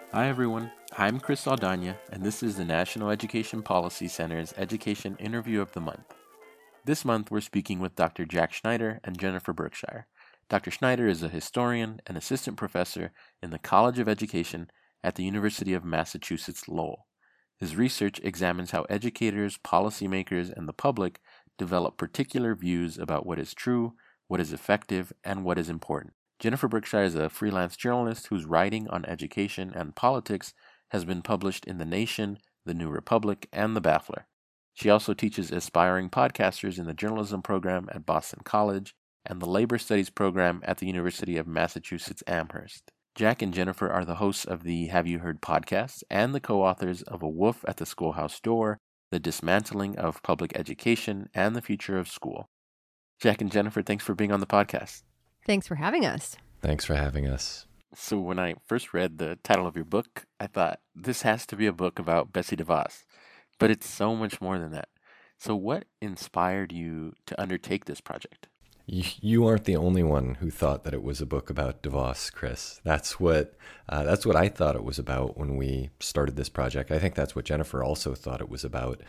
Hi everyone, I'm Chris Saldana, and this is the National Education Policy Center's Education Interview of the Month. This month we're speaking with Dr. Jack Schneider and Jennifer Berkshire. Dr. Schneider is a historian and assistant professor in the College of Education at the University of Massachusetts Lowell. His research examines how educators, policymakers, and the public develop particular views about what is true, what is effective, and what is important. Jennifer Berkshire is a freelance journalist whose writing on education and politics has been published in The Nation, The New Republic, and The Baffler. She also teaches aspiring podcasters in the journalism program at Boston College and the labor studies program at the University of Massachusetts Amherst. Jack and Jennifer are the hosts of the Have You Heard podcast and the co-authors of A Wolf at the Schoolhouse Door, The Dismantling of Public Education and the Future of School. Jack and Jennifer, thanks for being on the podcast. Thanks for having us. Thanks for having us. So when I first read the title of your book, I thought, this has to be a book about Betsy DeVos. But it's so much more than that. So what inspired you to undertake this project? You aren't the only one who thought that it was a book about DeVos, Chris. That's what I thought it was about when we started this project. I think that's what Jennifer also thought it was about.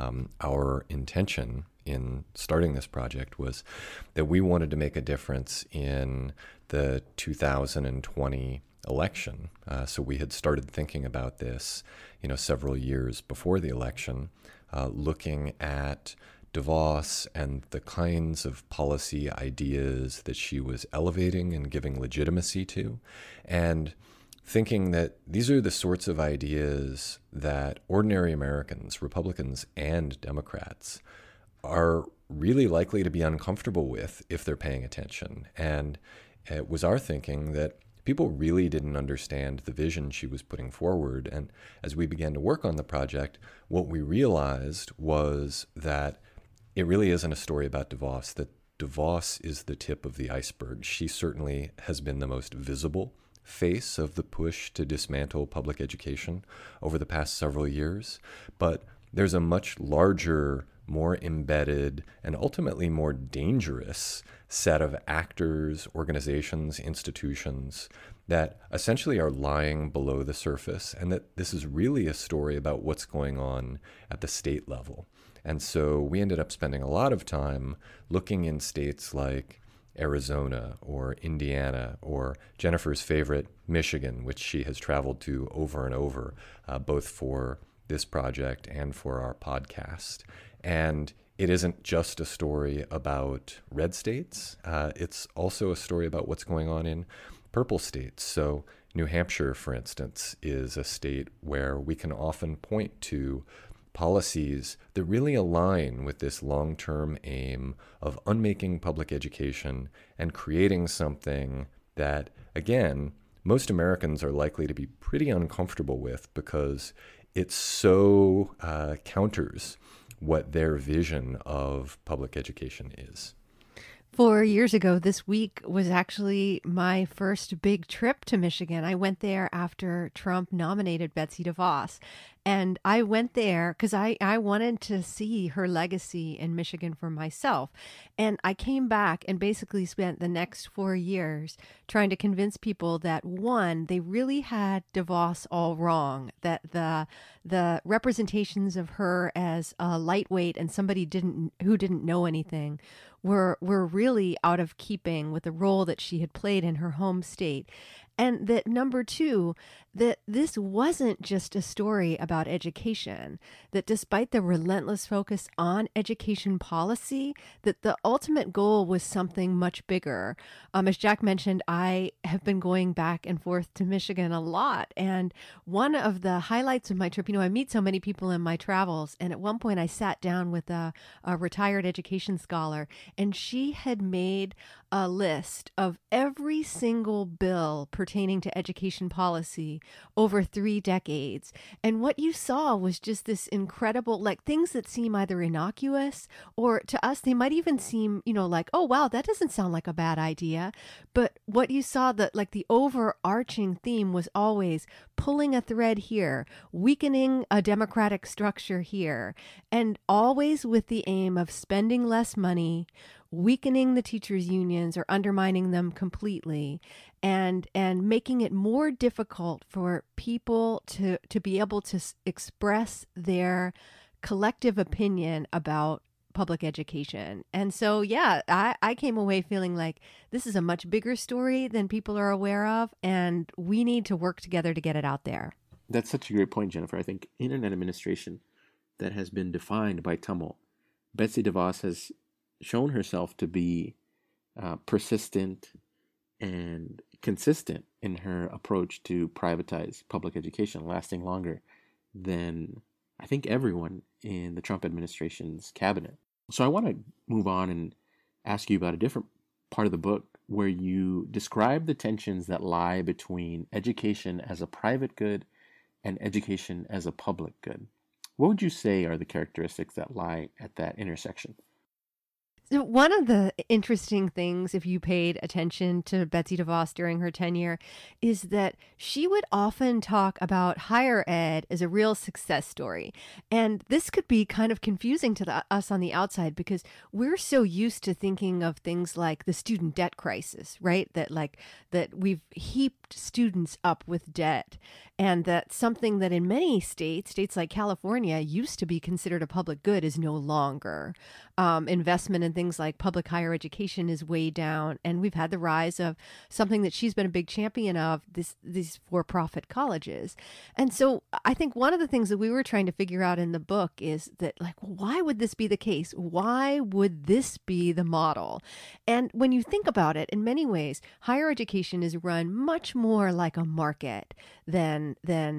Our intention in starting this project was that we wanted to make a difference in the 2020 election. So we had started thinking about this, several years before the election, looking at DeVos and the kinds of policy ideas that she was elevating and giving legitimacy to, and thinking that these are the sorts of ideas that ordinary Americans, Republicans and Democrats, are really likely to be uncomfortable with if they're paying attention. And it was our thinking that people really didn't understand the vision she was putting forward. And as we began to work on the project, what we realized was that it really isn't a story about DeVos, that DeVos is the tip of the iceberg. She certainly has been the most visible face of the push to dismantle public education over the past several years. But there's a much larger, more embedded, and ultimately more dangerous set of actors, organizations, institutions that essentially are lying below the surface, and that this is really a story about what's going on at the state level. And so we ended up spending a lot of time looking in states like Arizona or Indiana or Jennifer's favorite, Michigan, which she has traveled to over and over, both for this project and for our podcast. And it isn't just a story about red states. It's also a story about what's going on in purple states. So New Hampshire, for instance, is a state where we can often point to policies that really align with this long-term aim of unmaking public education and creating something that, again, most Americans are likely to be pretty uncomfortable with because it so counters what their vision of public education is. 4 years ago, this week was actually my first big trip to Michigan. I went there after Trump nominated Betsy DeVos. And I went there because I wanted to see her legacy in Michigan for myself. And I came back and basically spent the next 4 years trying to convince people that, one, they really had DeVos all wrong, that the representations of her as a lightweight and somebody who didn't know anything were really out of keeping with the role that she had played in her home state. And that, number two, that this wasn't just a story about education, that despite the relentless focus on education policy, that the ultimate goal was something much bigger. As Jack mentioned, I have been going back and forth to Michigan a lot. And one of the highlights of my trip, I meet so many people in my travels. And at one point I sat down with a retired education scholar, and she had made a list of every single bill pertaining to education policy over 3 decades. And what you saw was just this incredible, like, things that seem either innocuous or to us, they might even seem, like, oh, wow, that doesn't sound like a bad idea. But what you saw, that like the overarching theme was always pulling a thread here, weakening a democratic structure here, and always with the aim of spending less money, weakening the teachers' unions or undermining them completely, and making it more difficult for people to be able to express their collective opinion about public education. And so, yeah, I came away feeling like this is a much bigger story than people are aware of, and we need to work together to get it out there. That's such a great point, Jennifer. I think internet administration that has been defined by tumult. Betsy DeVos has shown herself to be persistent and consistent in her approach to privatize public education, lasting longer than I think everyone in the Trump administration's cabinet. So I want to move on and ask you about a different part of the book where you describe the tensions that lie between education as a private good and education as a public good. What would you say are the characteristics that lie at that intersection? So one of the interesting things, if you paid attention to Betsy DeVos during her tenure, is that she would often talk about higher ed as a real success story. And this could be kind of confusing to us on the outside because we're so used to thinking of things like the student debt crisis, right? That we've heaped students up with debt. And that something that in many states like California, used to be considered a public good is no longer. Investment in things like public higher education is way down. And we've had the rise of something that she's been a big champion of, these for-profit colleges. And so I think one of the things that we were trying to figure out in the book is that, like, why would this be the case? Why would this be the model? And when you think about it, in many ways, higher education is run much more like a market than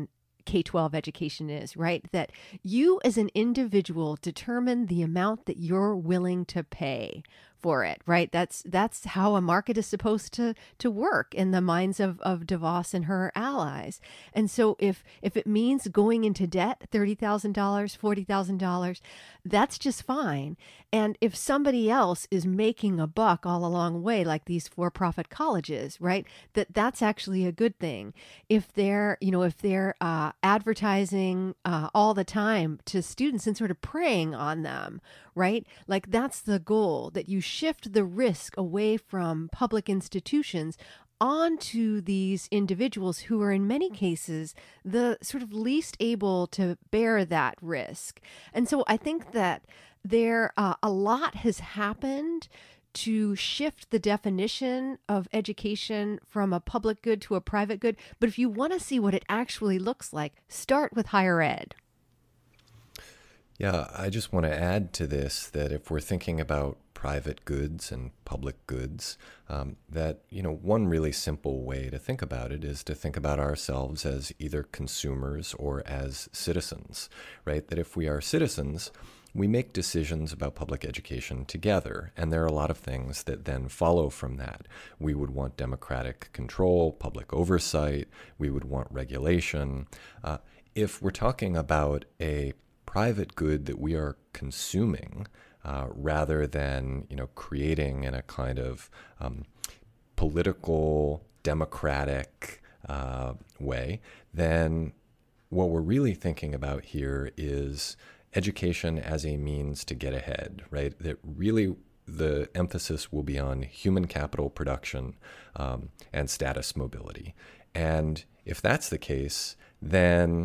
K-12 education is, right? That you as an individual determine the amount that you're willing to pay for it, right? That's how a market is supposed to work in the minds of DeVos and her allies. And so if it means going into debt, $30,000, $40,000, that's just fine. And if somebody else is making a buck all along the way, like these for-profit colleges, right, that's actually a good thing. If they're advertising all the time to students and sort of preying on them, right? Like that's the goal, that you shift the risk away from public institutions onto these individuals who are in many cases the sort of least able to bear that risk. And so I think that there a lot has happened to shift the definition of education from a public good to a private good. But if you want to see what it actually looks like, start with higher ed. Yeah, I just want to add to this that if we're thinking about private goods and public goods, that, one really simple way to think about it is to think about ourselves as either consumers or as citizens, right? That if we are citizens, we make decisions about public education together, and there are a lot of things that then follow from that. We would want democratic control, public oversight, we would want regulation. If we're talking about a private good that we are consuming, rather than creating in a kind of political, democratic way, then what we're really thinking about here is education as a means to get ahead, right? That really the emphasis will be on human capital production and status mobility. And if that's the case, then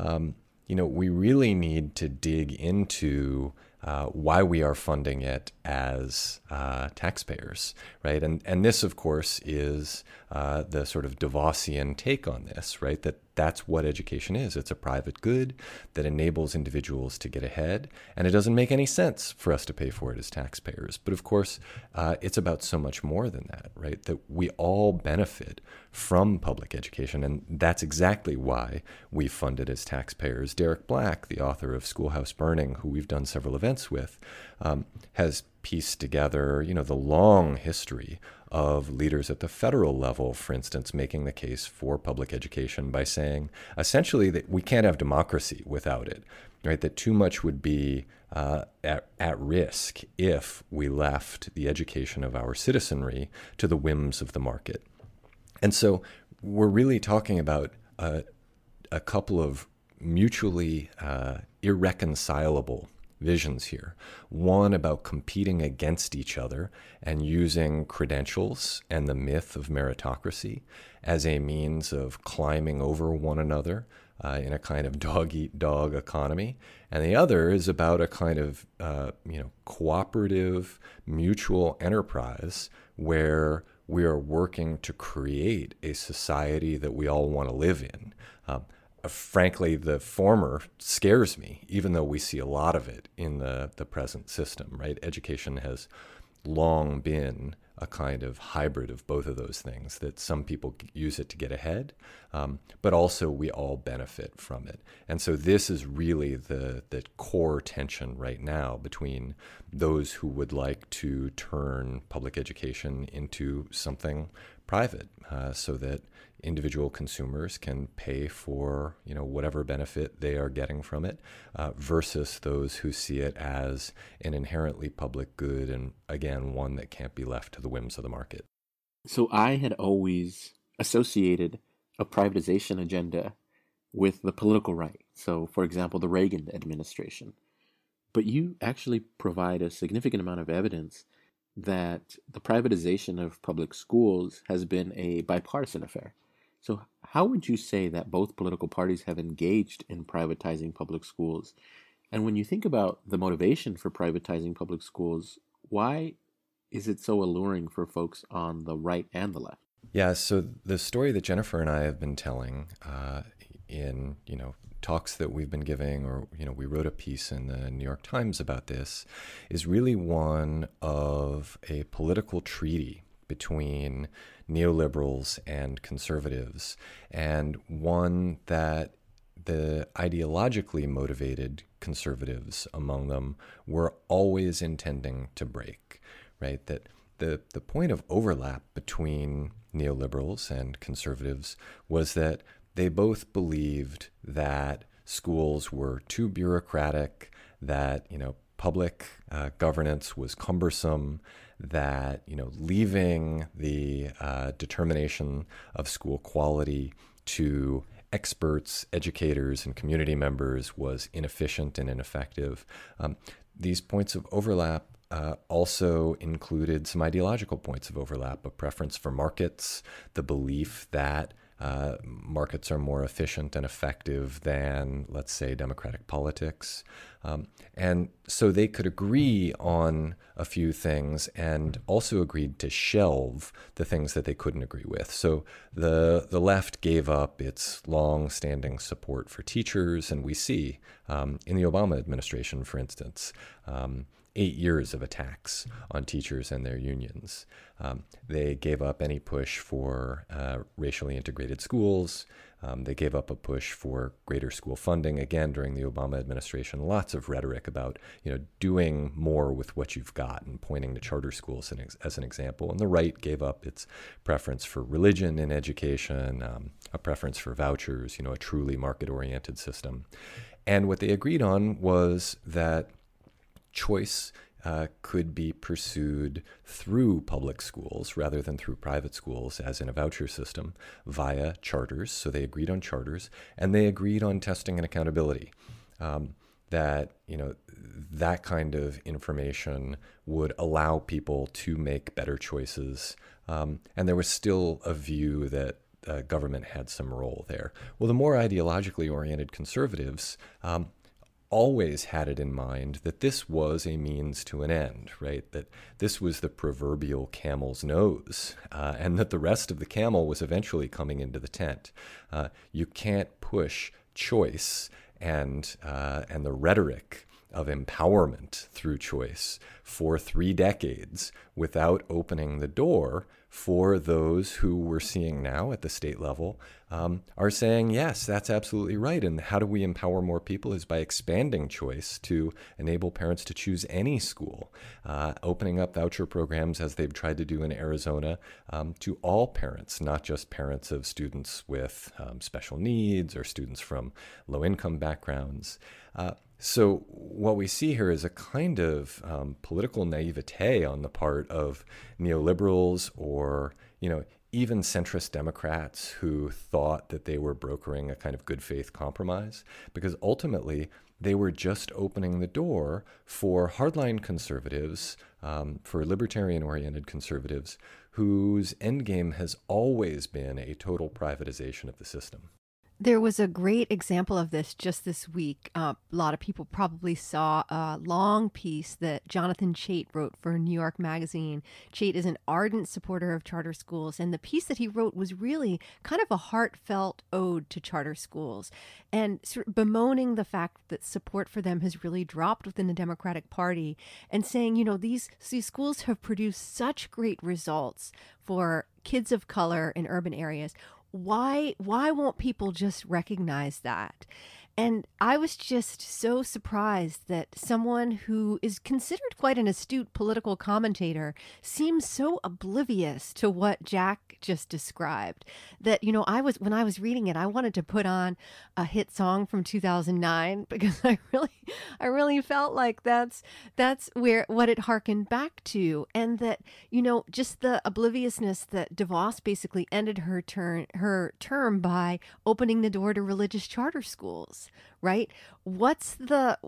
we really need to dig into why we are funding it as taxpayers, right? And this, of course, is the sort of DeVosian take on this, right? That's what education is. It's a private good that enables individuals to get ahead, and it doesn't make any sense for us to pay for it as taxpayers. But of course, it's about so much more than that, right? That we all benefit from public education, and that's exactly why we fund it as taxpayers. Derek Black, the author of Schoolhouse Burning, who we've done several events with, has pieced together, the long history of leaders at the federal level, for instance, making the case for public education by saying essentially that we can't have democracy without it, right? That too much would be at risk if we left the education of our citizenry to the whims of the market. And so we're really talking about a couple of mutually irreconcilable visions here. One about competing against each other and using credentials and the myth of meritocracy as a means of climbing over one another in a kind of dog-eat-dog economy. And the other is about a kind of cooperative mutual enterprise where we are working to create a society that we all want to live in. Frankly, the former scares me, even though we see a lot of it in the present system, right? Education has long been a kind of hybrid of both of those things, that some people use it to get ahead, but also we all benefit from it. And so this is really the core tension right now between those who would like to turn public education into something private, so that individual consumers can pay for whatever benefit they are getting from it, versus those who see it as an inherently public good, and again, one that can't be left to the whims of the market. So I had always associated a privatization agenda with the political right. So, for example, the Reagan administration. But you actually provide a significant amount of evidence that the privatization of public schools has been a bipartisan affair. So how would you say that both political parties have engaged in privatizing public schools? And when you think about the motivation for privatizing public schools, why is it so alluring for folks on the right and the left? Yeah, so the story that Jennifer and I have been telling in talks that we've been giving, or we wrote a piece in the New York Times about this, is really one of a political treaty between neoliberals and conservatives, and one that the ideologically motivated conservatives among them were always intending to break, right? That the point of overlap between neoliberals and conservatives was that they both believed that schools were too bureaucratic, that public governance was cumbersome, that leaving the determination of school quality to experts, educators, and community members was inefficient and ineffective. These points of overlap also included some ideological points of overlap: a preference for markets, the belief that markets are more efficient and effective than, let's say, democratic politics. And so they could agree on a few things and also agreed to shelve the things that they couldn't agree with. So the left gave up its long-standing support for teachers, and we see in the Obama administration, for instance, 8 years of attacks on teachers and their unions. They gave up any push for racially integrated schools. They gave up a push for greater school funding, again, during the Obama administration. Lots of rhetoric about doing more with what you've got, and pointing to charter schools as an example. And the right gave up its preference for religion in education, a preference for vouchers, a truly market-oriented system. And what they agreed on was that choice could be pursued through public schools rather than through private schools, as in a voucher system, via charters. So they agreed on charters, and they agreed on testing and accountability. That that kind of information would allow people to make better choices, and there was still a view that government had some role there. Well, the more ideologically oriented conservatives always had it in mind that this was a means to an end, right? That this was the proverbial camel's nose, and that the rest of the camel was eventually coming into the tent. You can't push choice and the rhetoric of empowerment through choice for 3 decades without opening the door for those who we're seeing now at the state level are saying, yes, that's absolutely right. And how do we empower more people is by expanding choice to enable parents to choose any school, opening up voucher programs, as they've tried to do in Arizona, to all parents, not just parents of students with special needs or students from low-income backgrounds. So what we see here is a kind of political naivete on the part of neoliberals, or even centrist Democrats who thought that they were brokering a kind of good faith compromise, because ultimately they were just opening the door for hardline conservatives, for libertarian-oriented conservatives, whose endgame has always been a total privatization of the system. There was a great example of this just this week. A lot of people probably saw a long piece that Jonathan Chait wrote for New York Magazine. Chait is an ardent supporter of charter schools, and the piece that he wrote was really kind of a heartfelt ode to charter schools and sort of bemoaning the fact that support for them has really dropped within the Democratic Party, and saying, you know, these schools have produced such great results for kids of color in urban areas. Why won't people just recognize that? And I was just so surprised that someone who is considered quite an astute political commentator seems so oblivious to what Jack just described that, you know, when I was reading it, I wanted to put on a hit song from 2009 because I really felt like that's what it harkened back to. And that, you know, just the obliviousness that DeVos basically ended her term by opening the door to religious charter schools. Right? What's the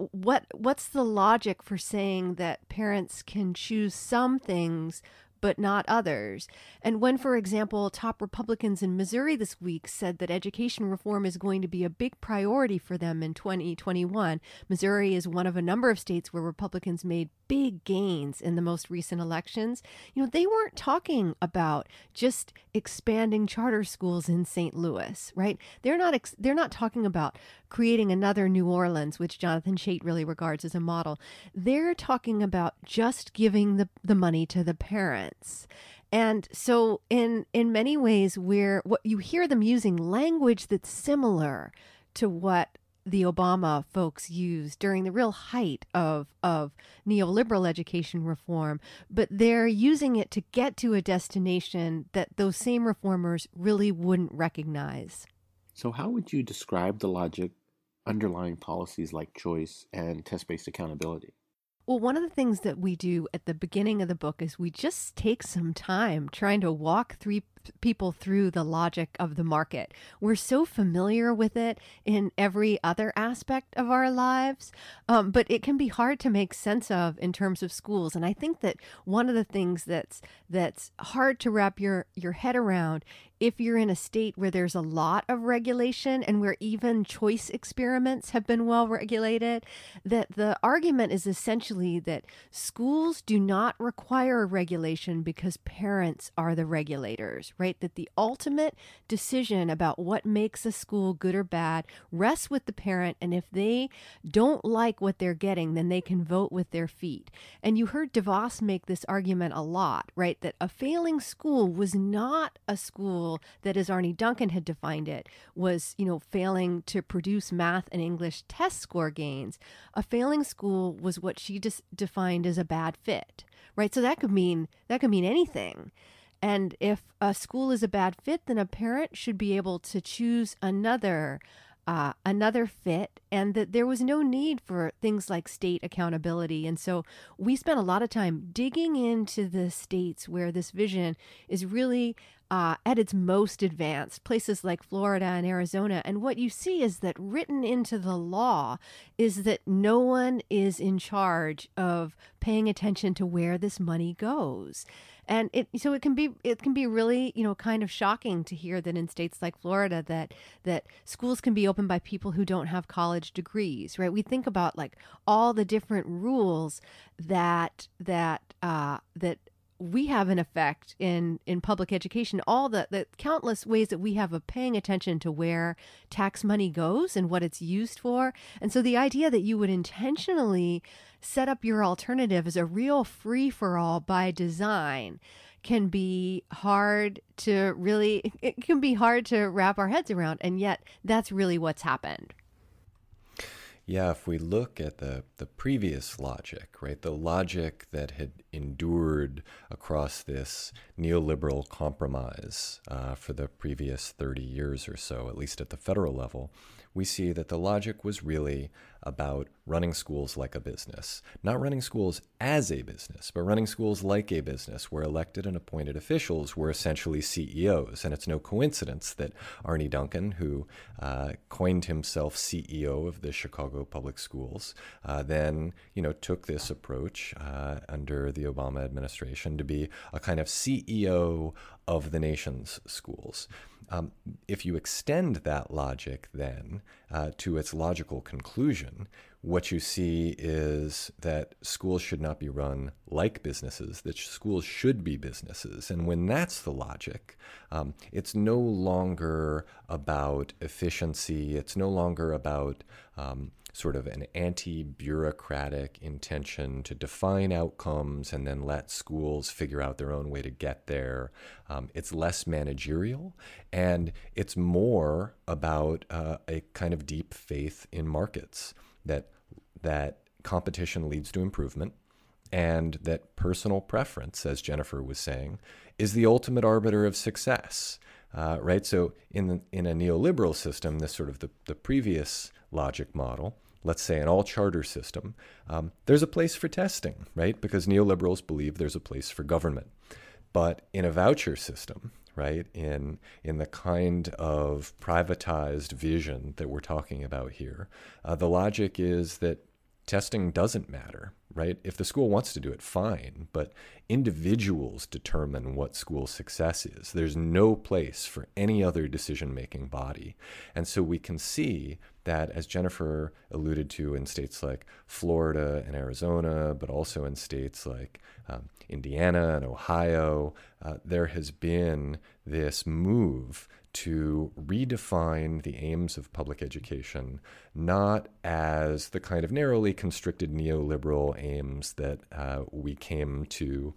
logic for saying that parents can choose some things but not others? And when, for example, top Republicans in Missouri this week said that education reform is going to be a big priority for them in 2021, Missouri is one of a number of states where Republicans made big gains in the most recent elections. You know, they weren't talking about just expanding charter schools in St. Louis, right? They're not talking about creating another New Orleans, which Jonathan Chait really regards as a model. They're talking about just giving the money to the parents. And so in many ways, what you hear them using language that's similar to what the Obama folks used during the real height of neoliberal education reform, but they're using it to get to a destination that those same reformers really wouldn't recognize. So how would you describe the logic underlying policies like choice and test-based accountability? Well, one of the things that we do at the beginning of the book is we just take some time trying to walk people through the logic of the market. We're so familiar with it in every other aspect of our lives, but it can be hard to make sense of in terms of schools. And I think that one of the things that's hard to wrap your head around, if you're in a state where there's a lot of regulation and where even choice experiments have been well regulated, that the argument is essentially that schools do not require regulation because parents are the regulators, right? That the ultimate decision about what makes a school good or bad rests with the parent. And if they don't like what they're getting, then they can vote with their feet. And you heard DeVos make this argument a lot, right? That a failing school was not a school that, as Arne Duncan had defined it, was, you know, failing to produce math and English test score gains. A failing school was what she just defined as a bad fit, right? So that could mean anything. And if a school is a bad fit, then a parent should be able to choose another fit, and that there was no need for things like state accountability. And so we spent a lot of time digging into the states where this vision is really at its most advanced, places like Florida and Arizona. And what you see is that written into the law is that no one is in charge of paying attention to where this money goes. And it can be really, you know, kind of shocking to hear that in states like Florida that schools can be opened by people who don't have college degrees, right? We think about like all the different rules that we have in effect in public education, all the countless ways that we have of paying attention to where tax money goes and what it's used for. And so the idea that you would intentionally set up your alternative as a real free-for-all by design can be hard to wrap our heads around. And yet that's really what's happened. Yeah, if we look at the previous logic, right, the logic that had endured across this neoliberal compromise for the previous 30 years or so, at least at the federal level, we see that the logic was really about running schools like a business. Not running schools as a business, but running schools like a business, where elected and appointed officials were essentially CEOs. And it's no coincidence that Arne Duncan, who coined himself CEO of the Chicago Public Schools, then took this approach under the Obama administration to be a kind of CEO of the nation's schools. If you extend that logic then to its logical conclusion, what you see is that schools should not be run like businesses, that schools should be businesses. And when that's the logic, it's no longer about efficiency. It's no longer about sort of an anti-bureaucratic intention to define outcomes and then let schools figure out their own way to get there. It's less managerial, and it's more about a kind of deep faith in markets, that competition leads to improvement, and that personal preference, as Jennifer was saying, is the ultimate arbiter of success. Right? So in a neoliberal system, this sort of the previous logic model, let's say an all-charter system, there's a place for testing, right? Because neoliberals believe there's a place for government. But in a voucher system, right, in the kind of privatized vision that we're talking about here, the logic is that testing doesn't matter, right? If the school wants to do it, fine, but individuals determine what school success is. There's no place for any other decision-making body. And so we can see that, as Jennifer alluded to, in states like Florida and Arizona, but also in states like Indiana and Ohio, there has been this move to redefine the aims of public education, not as the kind of narrowly constricted neoliberal aims that we came to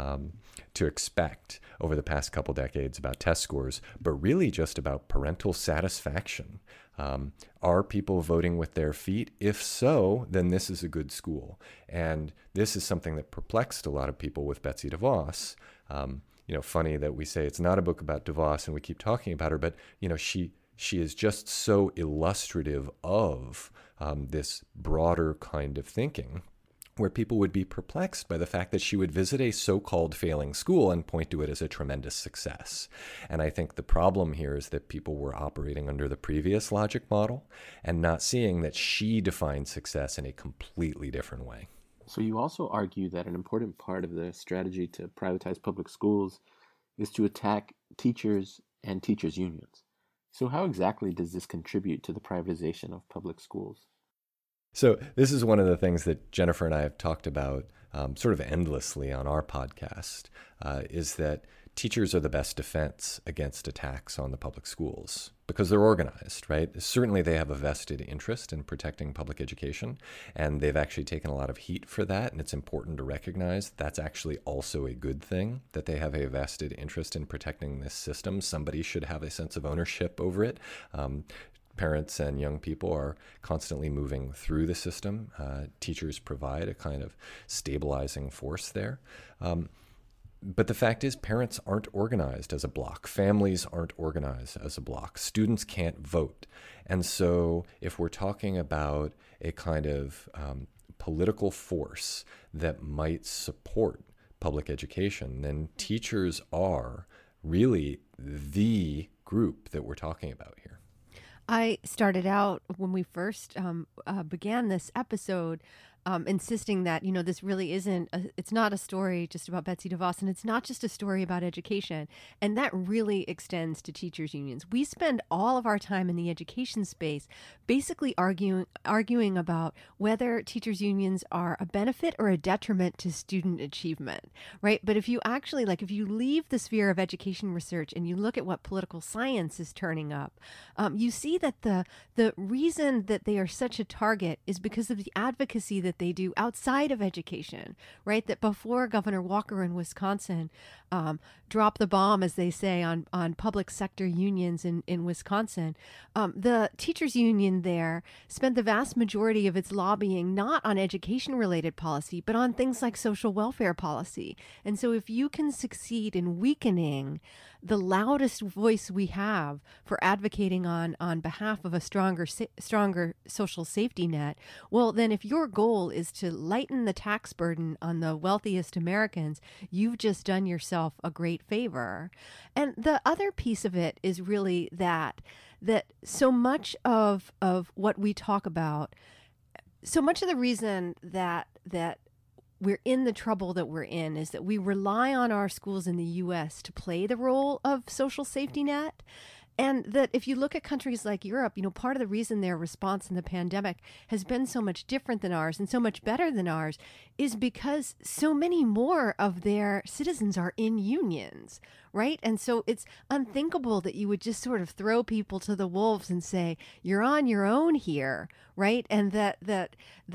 expect over the past couple decades about test scores, but really just about parental satisfaction. Are people voting with their feet? If so, then this is a good school. And this is something that perplexed a lot of people with Betsy DeVos. Funny that we say it's not a book about DeVos and we keep talking about her, but she is just so illustrative of this broader kind of thinking, where people would be perplexed by the fact that she would visit a so-called failing school and point to it as a tremendous success. And I think the problem here is that people were operating under the previous logic model and not seeing that she defined success in a completely different way. So you also argue that an important part of the strategy to privatize public schools is to attack teachers and teachers' unions. So how exactly does this contribute to the privatization of public schools? So this is one of the things that Jennifer and I have talked about sort of endlessly on our podcast, is that teachers are the best defense against attacks on the public schools because they're organized, right? Certainly they have a vested interest in protecting public education, and they've actually taken a lot of heat for that, and it's important to recognize that's actually also a good thing, that they have a vested interest in protecting this system. Somebody should have a sense of ownership over it. Parents and young people are constantly moving through the system. Teachers provide a kind of stabilizing force there. But the fact is, parents aren't organized as a block. Families aren't organized as a block. Students can't vote. And so if we're talking about a kind of political force that might support public education, then teachers are really the group that we're talking about here. I started out when we first began this episode insisting that, this really it's not a story just about Betsy DeVos, and it's not just a story about education. And that really extends to teachers' unions. We spend all of our time in the education space basically arguing about whether teachers' unions are a benefit or a detriment to student achievement, right? But if you actually, if you leave the sphere of education research and you look at what political science is turning up, you see that the reason that they are such a target is because of the advocacy that they do outside of education, right? That before Governor Walker in Wisconsin drop the bomb, as they say, on public sector unions in Wisconsin. The teachers union there spent the vast majority of its lobbying not on education-related policy, but on things like social welfare policy. And so if you can succeed in weakening the loudest voice we have for advocating on behalf of a stronger social safety net, well, then if your goal is to lighten the tax burden on the wealthiest Americans, you've just done yourself a great favor. And the other piece of it is really that so much of what we talk about, so much of the reason that we're in the trouble that we're in is that we rely on our schools in the U.S. to play the role of social safety net. And that if you look at countries like Europe, part of the reason their response in the pandemic has been so much different than ours and so much better than ours is because so many more of their citizens are in unions, right? And so it's unthinkable that you would just sort of throw people to the wolves and say, you're on your own here, right? And that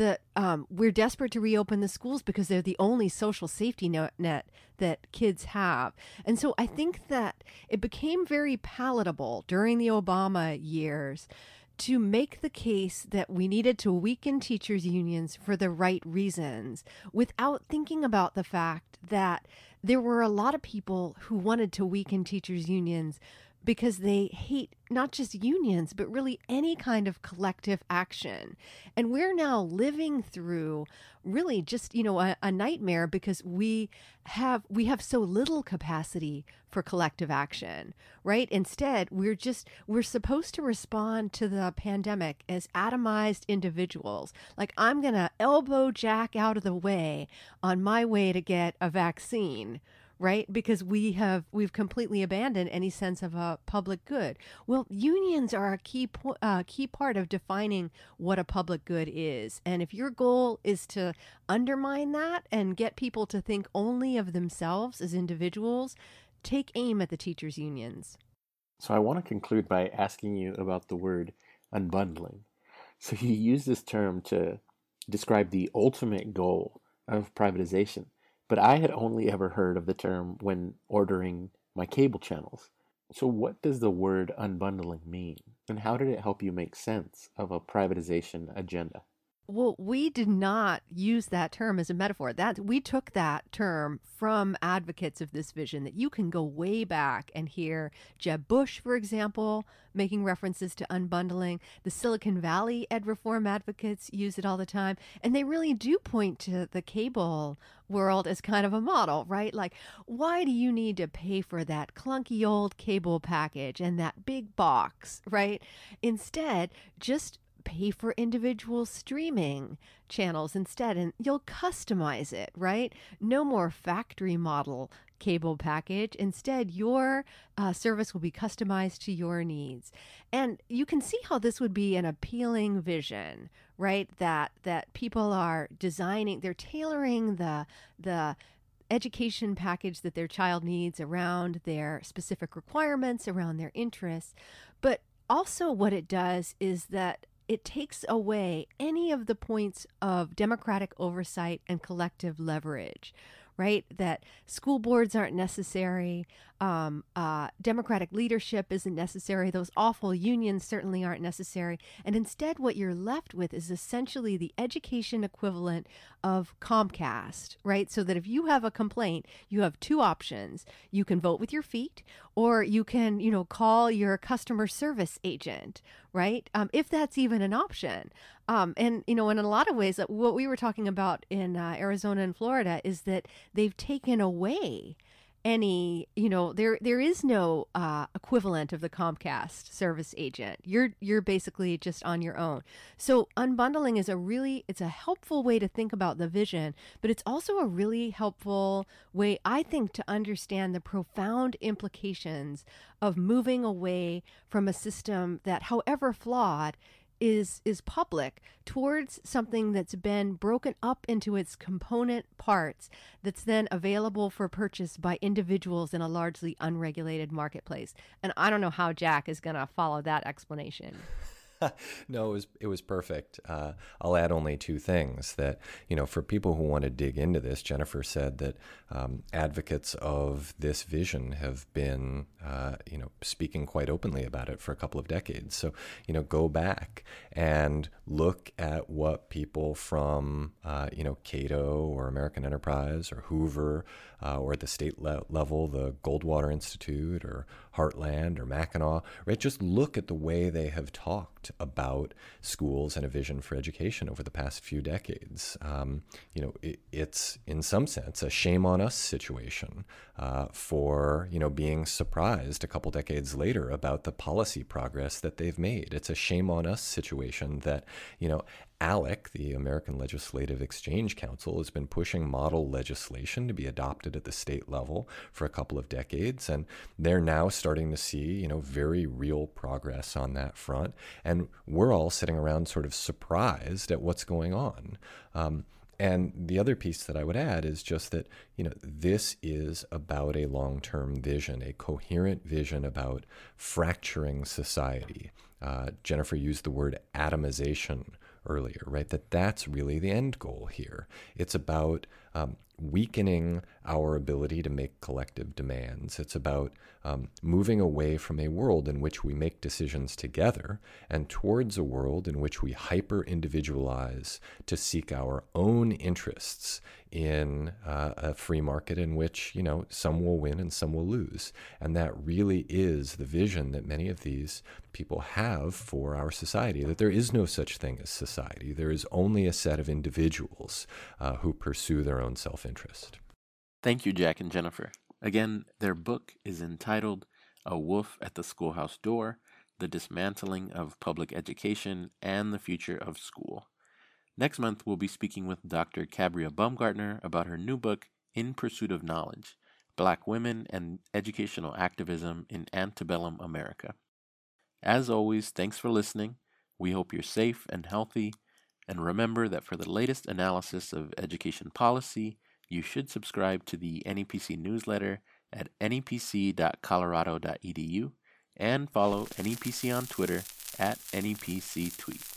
we're desperate to reopen the schools because they're the only social safety net that kids have. And so I think that it became very palatable during the Obama years to make the case that we needed to weaken teachers' unions for the right reasons without thinking about the fact that there were a lot of people who wanted to weaken teachers' unions because they hate not just unions, but really any kind of collective action. And we're now living through really just, a nightmare because we have so little capacity for collective action, right? Instead, we're supposed to respond to the pandemic as atomized individuals. Like, I'm going to elbow Jack out of the way on my way to get a vaccine, right? Because we've completely abandoned any sense of a public good. Well, unions are a key part of defining what a public good is. And if your goal is to undermine that and get people to think only of themselves as individuals, take aim at the teachers' unions. So I want to conclude by asking you about the word unbundling. So you use this term to describe the ultimate goal of privatization. But I had only ever heard of the term when ordering my cable channels. So what does the word unbundling mean? And how did it help you make sense of a privatization agenda? Well, we did not use that term as a metaphor. We took that term from advocates of this vision that you can go way back and hear Jeb Bush, for example, making references to unbundling. The Silicon Valley ed reform advocates use it all the time. And they really do point to the cable world as kind of a model, right? Like, why do you need to pay for that clunky old cable package and that big box, right? Instead, just pay for individual streaming channels instead, and you'll customize it, right? No more factory model cable package. Instead, your service will be customized to your needs. And you can see how this would be an appealing vision, right? That people are designing, they're tailoring the education package that their child needs around their specific requirements, around their interests. But also what it does is that it takes away any of the points of democratic oversight and collective leverage, right? That school boards aren't necessary, democratic leadership isn't necessary, those awful unions certainly aren't necessary. And instead, what you're left with is essentially the education equivalent of Comcast, right? So that if you have a complaint, you have two options. You can vote with your feet, or you can, call your customer service agent, right? If that's even an option. And, in a lot of ways, what we were talking about in Arizona and Florida is that they've taken away any, there is no equivalent of the Comcast service agent. You're basically just on your own. So unbundling is it's a helpful way to think about the vision, but it's also a really helpful way, I think, to understand the profound implications of moving away from a system that, however flawed, is public towards something that's been broken up into its component parts that's then available for purchase by individuals in a largely unregulated marketplace. And I don't know how Jack is going to follow that explanation. No, it was perfect. I'll add only two things that, for people who want to dig into this, Jennifer said that advocates of this vision have been, speaking quite openly about it for a couple of decades. So, go back and look at what people from, Cato or American Enterprise or Hoover or at the state level, the Goldwater Institute or Heartland or Mackinac, right? Just look at the way they have talked about schools and a vision for education over the past few decades. It's in some sense a shame on us situation for being surprised a couple decades later about the policy progress that they've made. It's a shame on us situation that ALEC, the American Legislative Exchange Council, has been pushing model legislation to be adopted at the state level for a couple of decades, and they're now starting to see, very real progress on that front. And we're all sitting around sort of surprised at what's going on. And the other piece that I would add is just that, this is about a long-term vision, a coherent vision about fracturing society. Jennifer used the word atomization earlier, right? That's really the end goal here. It's about weakening our ability to make collective demands. It's about moving away from a world in which we make decisions together and towards a world in which we hyper-individualize to seek our own interests in a free market in which, some will win and some will lose. And that really is the vision that many of these people have for our society, that there is no such thing as society. There is only a set of individuals who pursue their own self-interest. Thank you, Jack and Jennifer. Again, their book is entitled A Wolf at the Schoolhouse Door: The Dismantling of Public Education and the Future of School. Next month, we'll be speaking with Dr. Cabria Baumgartner about her new book, In Pursuit of Knowledge: Black Women and Educational Activism in Antebellum America. As always, thanks for listening. We hope you're safe and healthy. And remember that for the latest analysis of education policy, you should subscribe to the NEPC newsletter at nepc.colorado.edu and follow NEPC on Twitter at NEPC Tweet.